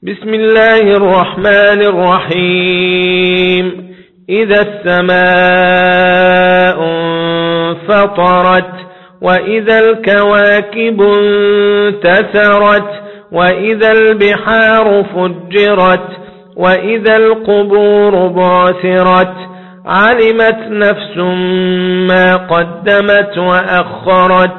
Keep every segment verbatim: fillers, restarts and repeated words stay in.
بسم الله الرحمن الرحيم. إذا السماء انفطرت وإذا الكواكب انتثرت وإذا البحار فجرت وإذا القبور بعثرت علمت نفس ما قدمت وأخرت.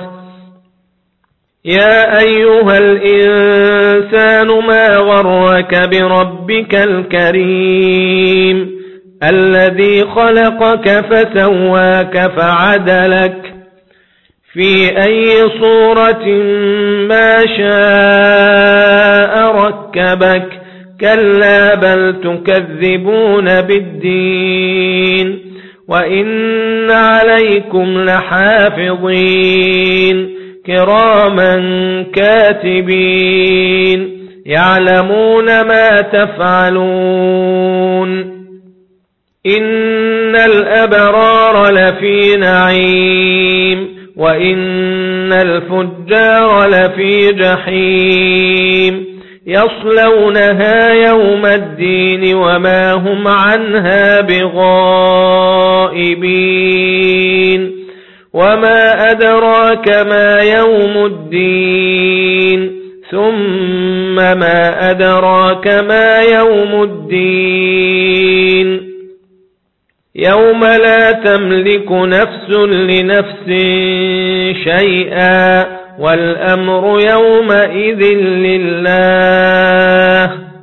يا أيها الإنسان ما غرك بربك الكريم الذي خلقك فسواك فعدلك في أي صورة ما شاء ركبك كلا بل تكذبون بالدين وإن عليكم لحافظين كراما كاتبين يعلمون ما تفعلون. إن الأبرار لفي نعيم وإن الفجار لفي جحيم يصلونها يوم الدين وما هم عنها بغائبين. وما أدراك ما يوم الدين ثم ما أدراك ما يوم الدين يوم لا تملك نفس لنفس شيئا والأمر يومئذ لله.